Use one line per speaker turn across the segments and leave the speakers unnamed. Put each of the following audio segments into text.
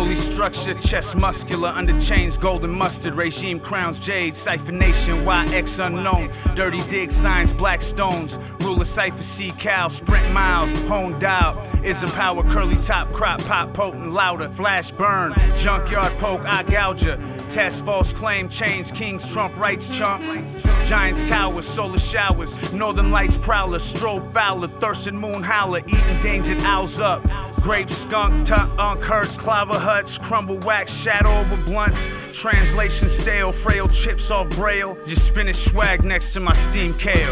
Fully structured, chest muscular, under chains, golden mustard, regime crowns, jade, cipher nation, YX unknown, dirty dig signs, black stones, ruler cipher, sea cow, sprint miles, honed dial, ism power, curly top, crop, pop, potent, louder, flash burn, junkyard poke, eye gouger, test false claim, change, kings, Trump rights, chump, giants towers, solar showers, northern lights prowler, strobe fowler, thirsting moon howler, eating endangered owls up. Grape, skunk, unk, hurts, clava huts, crumble wax, shadow over blunts, translation stale, frail chips off braille, just spinach swag next to my steamed kale.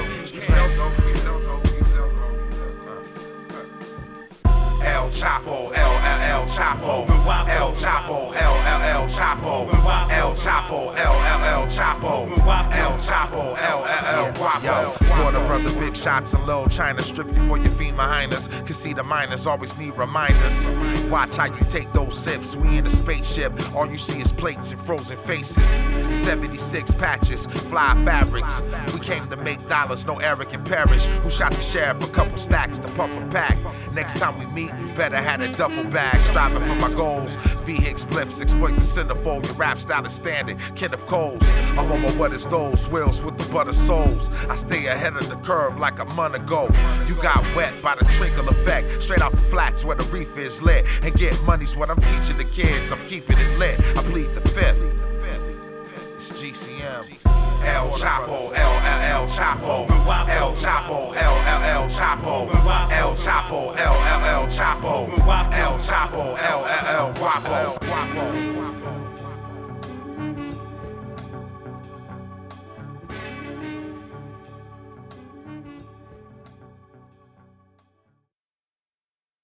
El Chapo, El Chapo, El Chapo, El Chapo, El Chapo, El Chapo, El Chapo, El Guapo. Water brother, big shots and low China, strip you for your fiend behind us. Cause see the miners always need reminders. Watch how you take those sips. We in a spaceship, all you see is plates and frozen faces. 76 patches, fly fabrics. We came to make dollars, no Eric and Parrish. Who shot the sheriff a couple stacks to pump a pack. Next time we meet, you better have a duffel bag. Striving for my goals. V-Hicks bliffs, exploit the centerfold. Your rap style is standing. Kenneth Coles. I'm on my what is those wheels with the butter soles. I stay ahead of the curve like a month ago. You got wet by the trickle effect. Straight out the flats where the reef is lit. And get money's what I'm teaching the kids. I'm keeping it lit. I plead the fifth. It's GCM. El Chapo, El Chapo, El Chapo, El Chapo, El Chapo, El Chapo, El Chapo, El Guapo.